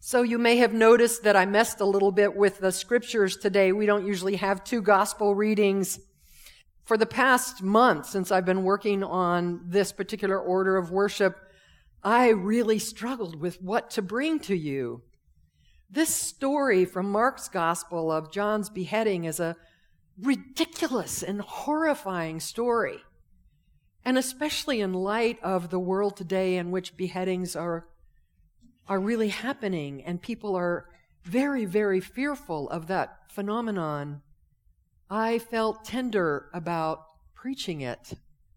So you may have noticed that I messed a little bit with the scriptures today. We don't usually have 2 gospel readings. For the past month, since I've been working on this particular order of worship, I really struggled with what to bring to you. This story from Mark's gospel of John's beheading is a ridiculous and horrifying story. And especially in light of the world today in which beheadings are really happening, and people are very, very fearful of that phenomenon, I felt tender about preaching it.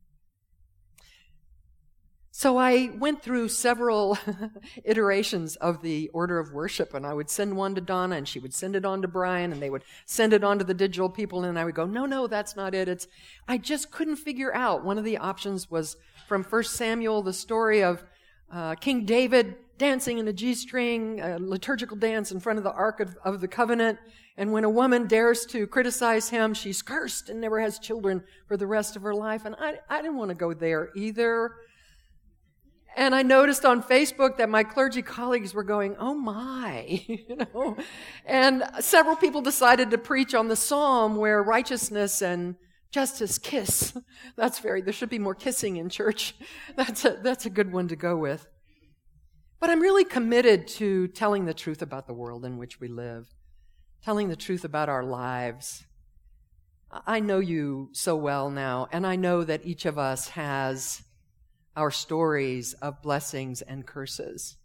So I went through several iterations of the order of worship, and I would send one to Donna, and she would send it on to Brian, and they would send it on to the digital people, and I would go, no, that's not it. I just couldn't figure out. One of the options was from 1 Samuel, the story of King David dancing in a G-string, a liturgical dance in front of the Ark of the Covenant. And when a woman dares to criticize him, she's cursed and never has children for the rest of her life. And I didn't want to go there either. And I noticed on Facebook that my clergy colleagues were going, oh my, And several people decided to preach on the psalm where righteousness and justice kiss. There should be more kissing in church. That's a good one to go with. But I'm really committed to telling the truth about the world in which we live, telling the truth about our lives. I know you so well now, and I know that each of us has our stories of blessings and curses.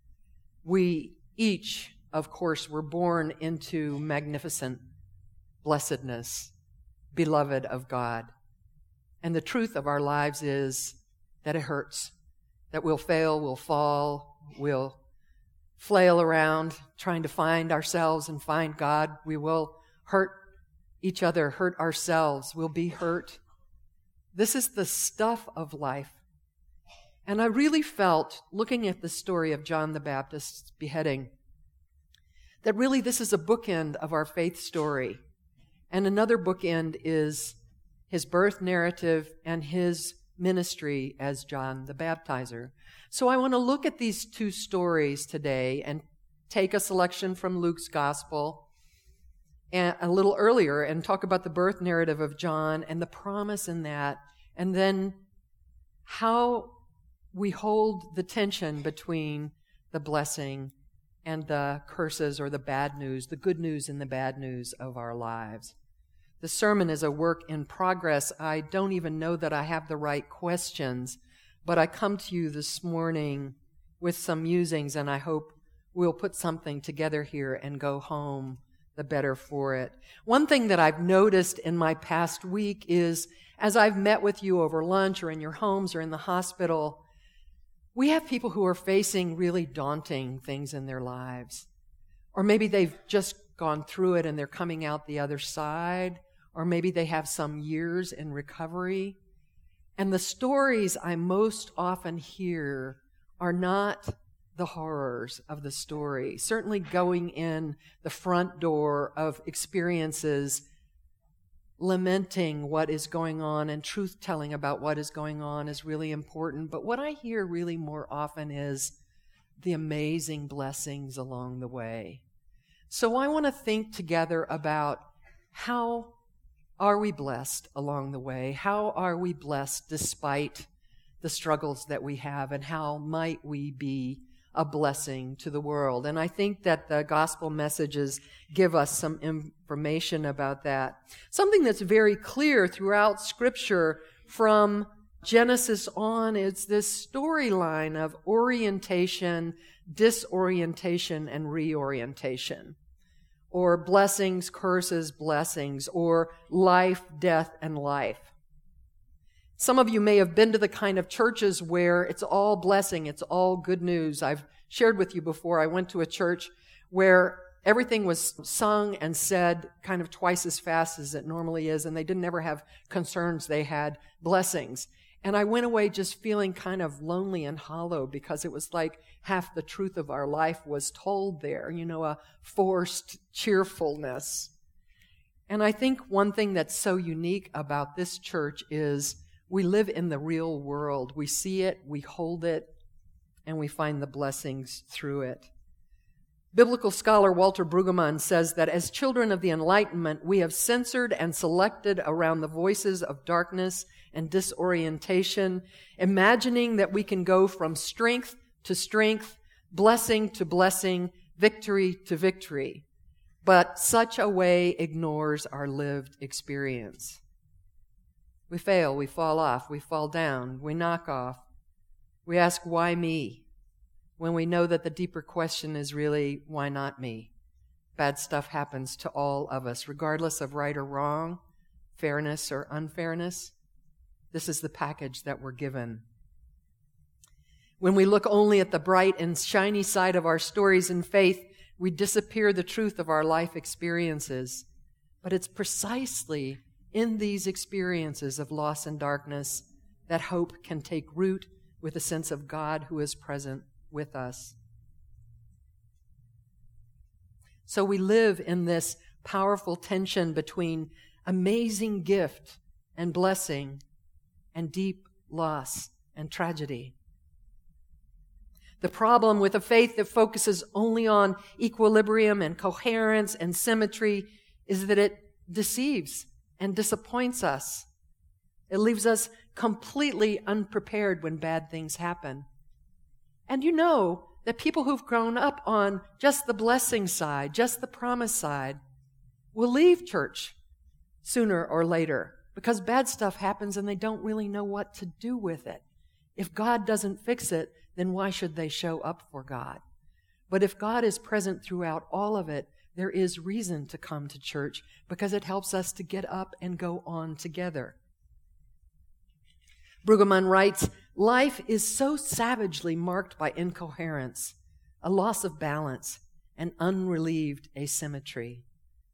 We each, of course, were born into magnificent blessedness, beloved of God. And the truth of our lives is that it hurts, that we'll fail, we'll fall, we'll flail around trying to find ourselves and find God. We will hurt each other, hurt ourselves. We'll be hurt. This is the stuff of life. And I really felt, looking at the story of John the Baptist's beheading, that really this is a bookend of our faith story. And another bookend is his birth narrative and his ministry as John the Baptizer. So I want to look at these 2 stories today and take a selection from Luke's gospel and a little earlier and talk about the birth narrative of John and the promise in that, and then how we hold the tension between the blessing and the curses or the bad news, the good news and the bad news of our lives. The sermon is a work in progress. I don't even know that I have the right questions, but I come to you this morning with some musings, and I hope we'll put something together here and go home the better for it. One thing that I've noticed in my past week is, as I've met with you over lunch or in your homes or in the hospital, we have people who are facing really daunting things in their lives. Or maybe they've just gone through it and they're coming out the other side. Or maybe they have some years in recovery. And the stories I most often hear are not the horrors of the story. Certainly going in the front door of experiences, lamenting what is going on and truth-telling about what is going on is really important. But what I hear really more often is the amazing blessings along the way. So I want to think together about how are we blessed along the way? How are we blessed despite the struggles that we have? And how might we be a blessing to the world? And I think that the gospel messages give us some information about that. Something that's very clear throughout Scripture from Genesis on is this storyline of orientation, disorientation, and reorientation. Or blessings, curses, blessings, or life, death, and life. Some of you may have been to the kind of churches where it's all blessing, it's all good news. I've shared with you before, I went to a church where everything was sung and said kind of twice as fast as it normally is, and they didn't ever have concerns, they had blessings. And I went away just feeling kind of lonely and hollow because it was like half the truth of our life was told there, a forced cheerfulness. And I think one thing that's so unique about this church is we live in the real world. We see it, we hold it, and we find the blessings through it. Biblical scholar Walter Brueggemann says that as children of the Enlightenment, we have censored and selected around the voices of darkness and disorientation, imagining that we can go from strength to strength, blessing to blessing, victory to victory. But such a way ignores our lived experience. We fail, we fall off, we fall down, we knock off. We ask, why me? When we know that the deeper question is really, why not me? Bad stuff happens to all of us, regardless of right or wrong, fairness or unfairness. This is the package that we're given. When we look only at the bright and shiny side of our stories in faith, we disappear the truth of our life experiences. But it's precisely in these experiences of loss and darkness that hope can take root with a sense of God who is present with us. So we live in this powerful tension between amazing gift and blessing and deep loss and tragedy. The problem with a faith that focuses only on equilibrium and coherence and symmetry is that it deceives and disappoints us. It leaves us completely unprepared when bad things happen. And you know that people who've grown up on just the blessing side, just the promise side, will leave church sooner or later because bad stuff happens and they don't really know what to do with it. If God doesn't fix it, then why should they show up for God? But if God is present throughout all of it, there is reason to come to church because it helps us to get up and go on together. Brueggemann writes, life is so savagely marked by incoherence, a loss of balance, and unrelieved asymmetry.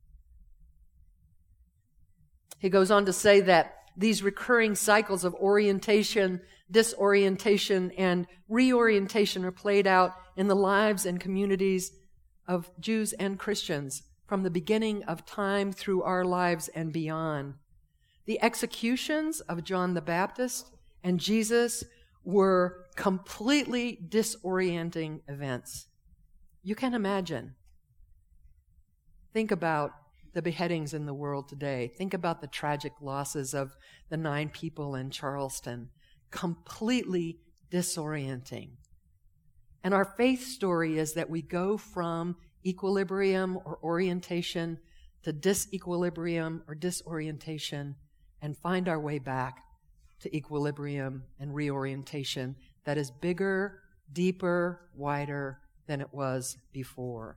He goes on to say that these recurring cycles of orientation, disorientation, and reorientation are played out in the lives and communities of Jews and Christians from the beginning of time through our lives and beyond. The executions of John the Baptist and Jesus were completely disorienting events. You can imagine. Think about the beheadings in the world today. Think about the tragic losses of the 9 people in Charleston. Completely disorienting. And our faith story is that we go from equilibrium or orientation to disequilibrium or disorientation and find our way back to equilibrium and reorientation that is bigger, deeper, wider than it was before.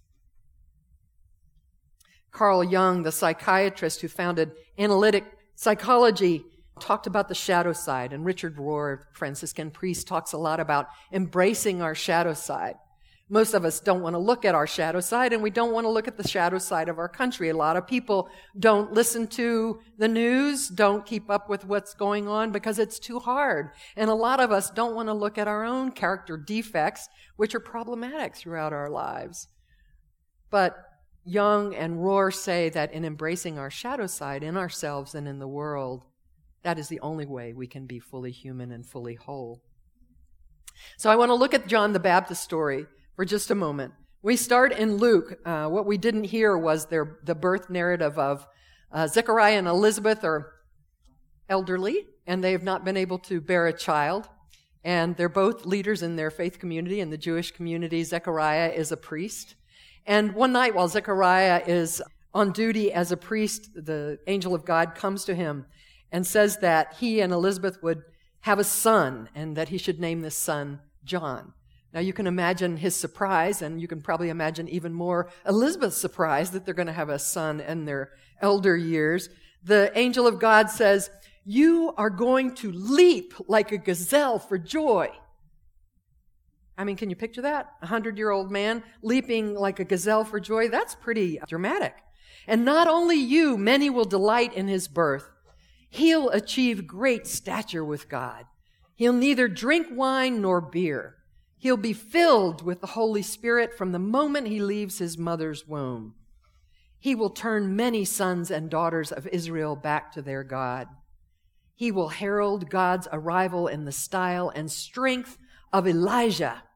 Carl Jung, the psychiatrist who founded analytic psychology, talked about the shadow side, and Richard Rohr, Franciscan priest, talks a lot about embracing our shadow side. Most of us don't want to look at our shadow side, and we don't want to look at the shadow side of our country. A lot of people don't listen to the news, don't keep up with what's going on because it's too hard. And a lot of us don't want to look at our own character defects, which are problematic throughout our lives. But Jung and Rohr say that in embracing our shadow side in ourselves and in the world, that is the only way we can be fully human and fully whole. So I want to look at John the Baptist story for just a moment. We start in Luke. What we didn't hear was the birth narrative of Zechariah and Elizabeth are elderly, and they have not been able to bear a child. And they're both leaders in their faith community. In the Jewish community, Zechariah is a priest. And one night while Zechariah is on duty as a priest, the angel of God comes to him and says that he and Elizabeth would have a son and that he should name this son John. Now you can imagine his surprise, and you can probably imagine even more Elizabeth's surprise that they're going to have a son in their elder years. The angel of God says, "You are going to leap like a gazelle for joy." I mean, can you picture that? A 100-year-old man leaping like a gazelle for joy? That's pretty dramatic. And not only you, many will delight in his birth. He'll achieve great stature with God. He'll neither drink wine nor beer. He'll be filled with the Holy Spirit from the moment he leaves his mother's womb. He will turn many sons and daughters of Israel back to their God. He will herald God's arrival in the style and strength of Elijah,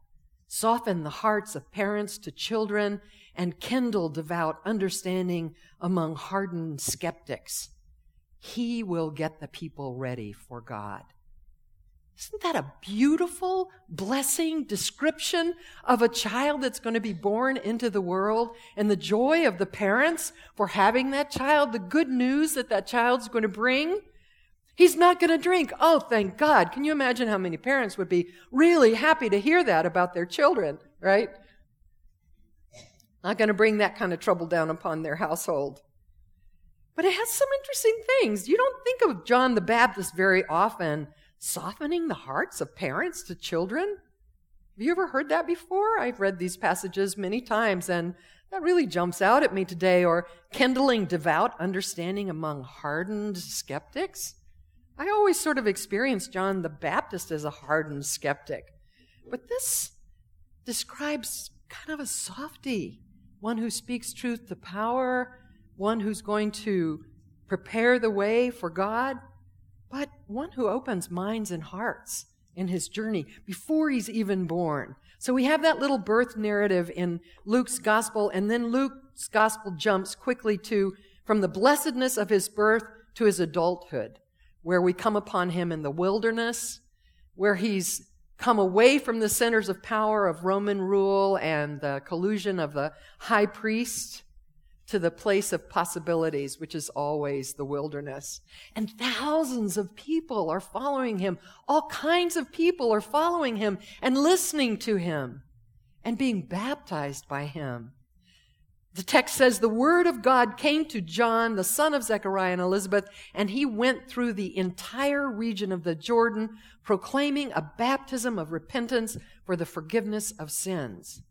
soften the hearts of parents to children, and kindle devout understanding among hardened skeptics. He will get the people ready for God. Isn't that a beautiful, blessing description of a child that's going to be born into the world, and the joy of the parents for having that child, the good news that that child's going to bring? He's not going to drink. Oh, thank God. Can you imagine how many parents would be really happy to hear that about their children, right? Not going to bring that kind of trouble down upon their household. But it has some interesting things. You don't think of John the Baptist very often softening the hearts of parents to children. Have you ever heard that before? I've read these passages many times, and that really jumps out at me today. Or kindling devout understanding among hardened skeptics. I always sort of experienced John the Baptist as a hardened skeptic. But this describes kind of a softy, one who speaks truth to power, one who's going to prepare the way for God, but one who opens minds and hearts in his journey before he's even born. So we have that little birth narrative in Luke's gospel, and then Luke's gospel jumps quickly from the blessedness of his birth to his adulthood, where we come upon him in the wilderness, where he's come away from the centers of power of Roman rule and the collusion of the high priest, to the place of possibilities, which is always the wilderness. And thousands of people are following him. All kinds of people are following him and listening to him and being baptized by him. The text says the word of God came to John, the son of Zechariah and Elizabeth, and he went through the entire region of the Jordan, proclaiming a baptism of repentance for the forgiveness of sins.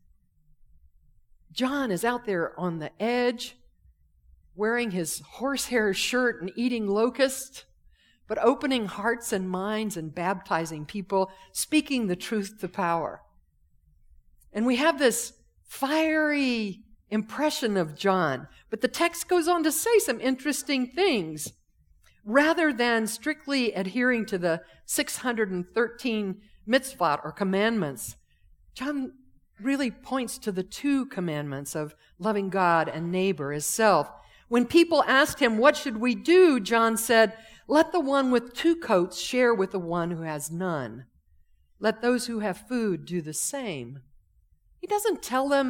John is out there on the edge, wearing his horsehair shirt and eating locusts, but opening hearts and minds and baptizing people, speaking the truth to power. And we have this fiery impression of John, but the text goes on to say some interesting things. Rather than strictly adhering to the 613 mitzvot or commandments, John really points to the two commandments of loving God and neighbor as self. When people asked him, what should we do? John said, let the one with 2 coats share with the one who has none. Let those who have food do the same. He doesn't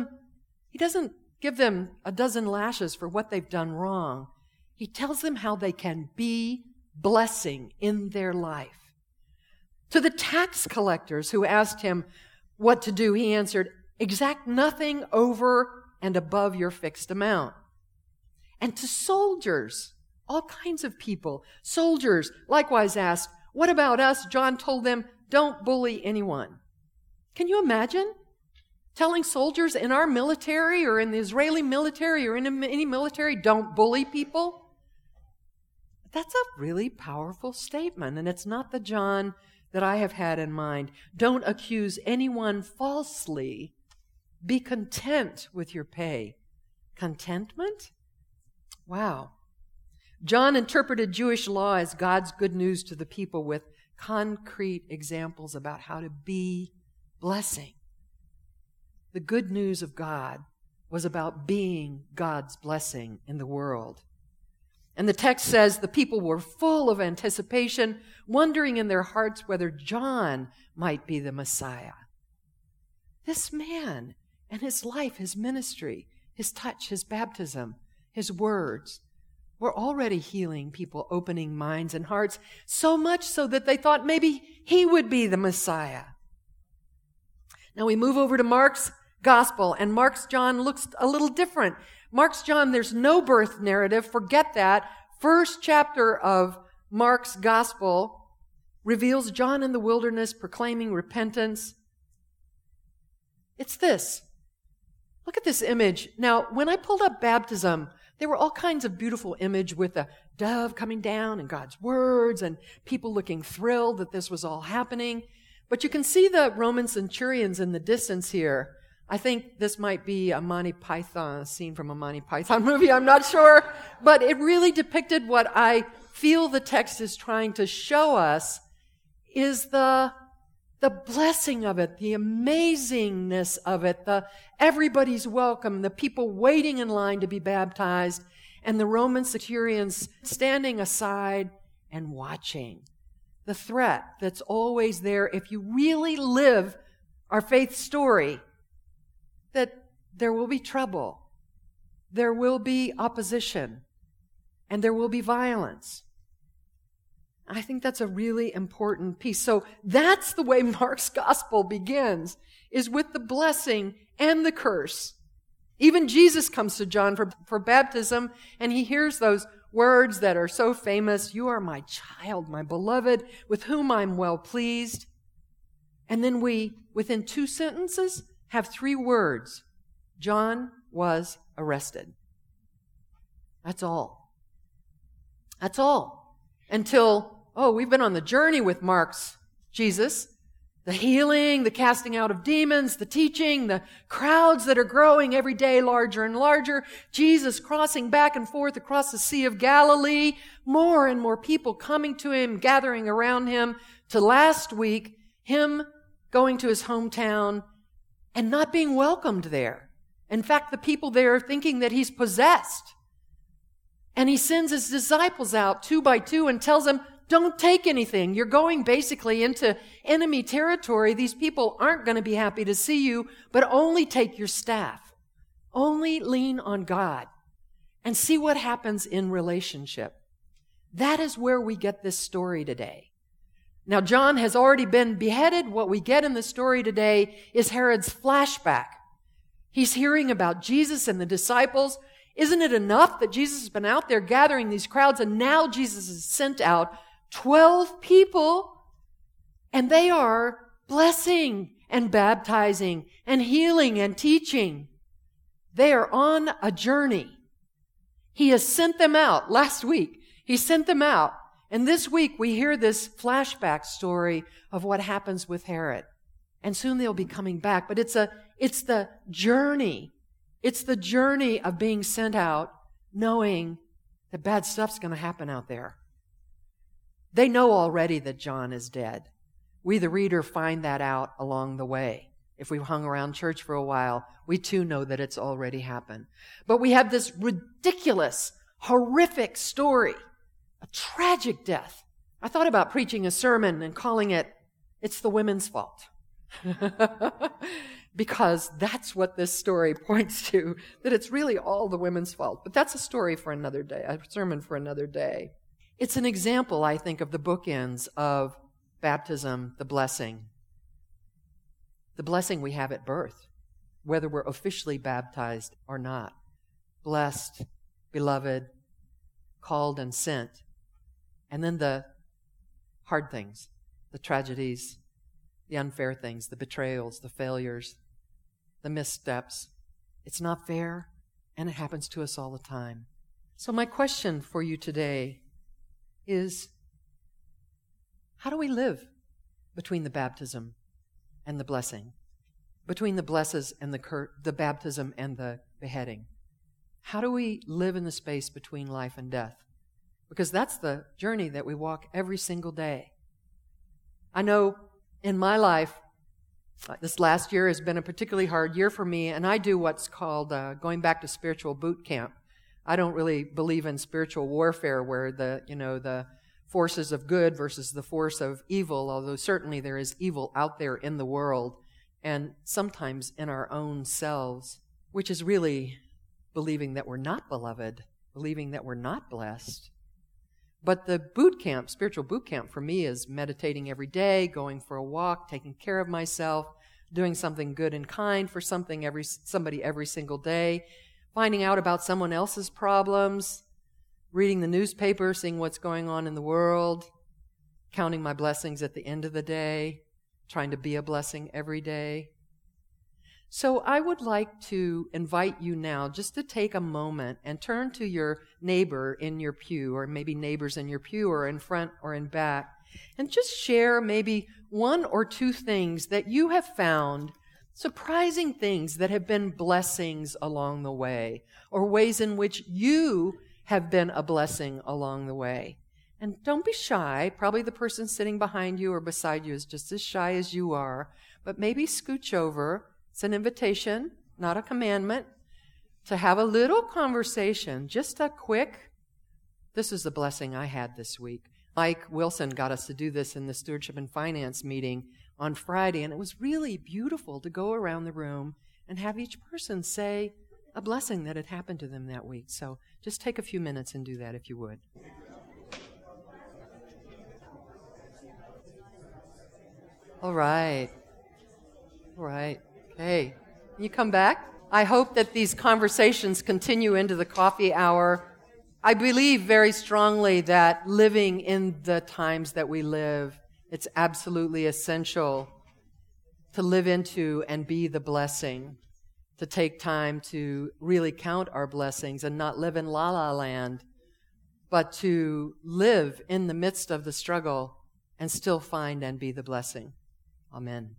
give them a dozen lashes for what they've done wrong. He tells them how they can be blessing in their life. To the tax collectors who asked him what to do, he answered, exact nothing over and above your fixed amount. And to soldiers, all kinds of people, soldiers likewise asked, what about us? John told them, don't bully anyone. Can you imagine telling soldiers in our military or in the Israeli military or in any military, don't bully people? That's a really powerful statement, and it's not the John that I have had in mind. Don't accuse anyone falsely. Be content with your pay. Contentment? Wow. John interpreted Jewish law as God's good news to the people with concrete examples about how to be blessing. The good news of God was about being God's blessing in the world. And the text says the people were full of anticipation, wondering in their hearts whether John might be the Messiah. This man and his life, his ministry, his touch, his baptism, his words were already healing people, opening minds and hearts, so much so that they thought maybe he would be the Messiah. Now we move over to Mark's gospel, and Mark's John looks a little different. Mark's John, there's no birth narrative. Forget that. First chapter of Mark's gospel reveals John in the wilderness proclaiming repentance. It's this. Look at this image. Now, when I pulled up baptism, there were all kinds of beautiful image with a dove coming down and God's words and people looking thrilled that this was all happening. But you can see the Roman centurions in the distance here. I think this might be a Monty Python, a scene from a Monty Python movie, I'm not sure. But it really depicted what I feel the text is trying to show us is the The blessing of it, the amazingness of it, the everybody's welcome, the people waiting in line to be baptized, and the Roman centurions standing aside and watching. The threat that's always there if you really live our faith story, that there will be trouble, there will be opposition, and there will be violence. I think that's a really important piece. So that's the way Mark's gospel begins, is with the blessing and the curse. Even Jesus comes to John for baptism, and he hears those words that are so famous, "You are my child, my beloved, with whom I'm well pleased." And then we, within 2 sentences, have 3 words. John was arrested. That's all. That's all. Until, we've been on the journey with Mark's Jesus. The healing, the casting out of demons, the teaching, the crowds that are growing every day larger and larger, Jesus crossing back and forth across the Sea of Galilee, more and more people coming to him, gathering around him, to last week, him going to his hometown and not being welcomed there. In fact, the people there are thinking that he's possessed. And he sends his disciples out 2 by 2 and tells them, "Don't take anything. You're going basically into enemy territory. These people aren't going to be happy to see you, but only take your staff. Only lean on God and see what happens in relationship." That is where we get this story today. Now, John has already been beheaded. What we get in the story today is Herod's flashback. He's hearing about Jesus and the disciples. Isn't it enough that Jesus has been out there gathering these crowds, and now Jesus has sent out 12 people, and they are blessing and baptizing and healing and teaching. They are on a journey. He has sent them out. Last week, he sent them out. And this week, we hear this flashback story of what happens with Herod. And soon they'll be coming back. But it's the journey. It's the journey of being sent out, knowing that bad stuff's going to happen out there. They know already that John is dead. We, the reader, find that out along the way. If we've hung around church for a while, we too know that it's already happened. But we have this ridiculous, horrific story, a tragic death. I thought about preaching a sermon and calling it, "It's the Women's Fault." Because that's what this story points to, that it's really all the women's fault. But that's a story for another day, a sermon for another day. It's an example, I think, of the bookends of baptism, the blessing. The blessing we have at birth, whether we're officially baptized or not. Blessed, beloved, called and sent. And then the hard things, the tragedies, the unfair things, the betrayals, the failures, the missteps. It's not fair, and it happens to us all the time. So my question for you today is, how do we live between the baptism and the blessing? Between the blesses and the baptism and the beheading? How do we live in the space between life and death? Because that's the journey that we walk every single day. I know in my life, this last year has been a particularly hard year for me, and I do what's called going back to spiritual boot camp. I don't really believe in spiritual warfare where the forces of good versus the force of evil, although certainly there is evil out there in the world and sometimes in our own selves, which is really believing that we're not beloved, believing that we're not blessed. But the boot camp, spiritual boot camp for me is meditating every day, going for a walk, taking care of myself, doing something good and kind for somebody every single day, finding out about someone else's problems, reading the newspaper, seeing what's going on in the world, counting my blessings at the end of the day, trying to be a blessing every day. So I would like to invite you now just to take a moment and turn to your neighbor in your pew, or maybe neighbors in your pew or in front or in back, and just share maybe 1 or 2 things that you have found, surprising things that have been blessings along the way, or ways in which you have been a blessing along the way. And don't be shy. Probably the person sitting behind you or beside you is just as shy as you are. But maybe scooch over. It's an invitation, not a commandment, to have a little conversation, just a quick. This is the blessing I had this week. Mike Wilson got us to do this in the Stewardship and Finance meeting on Friday, and it was really beautiful to go around the room and have each person say a blessing that had happened to them that week. So just take a few minutes and do that if you would. All right. Okay. Can you come back? I hope that these conversations continue into the coffee hour. I believe very strongly that living in the times that we live, it's absolutely essential to live into and be the blessing, to take time to really count our blessings and not live in la-la land, but to live in the midst of the struggle and still find and be the blessing. Amen.